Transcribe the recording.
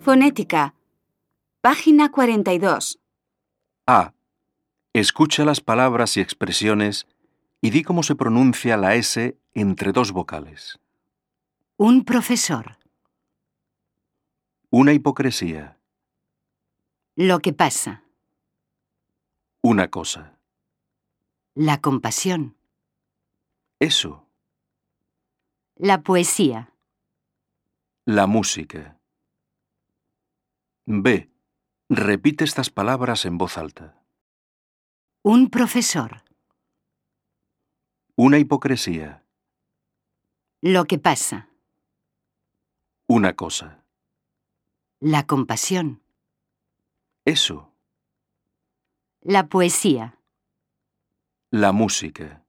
Fonética. Página 42. A. Escucha las palabras y expresiones y di cómo se pronuncia la S entre dos vocales. Un profesor. Una hipocresía. Lo que pasa. Una cosa. La compasión. Eso. La poesía. La música. B. Repite estas palabras en voz alta. Un profesor. Una hipocresía. Lo que pasa. Una cosa. La compasión. Eso. La poesía. La música.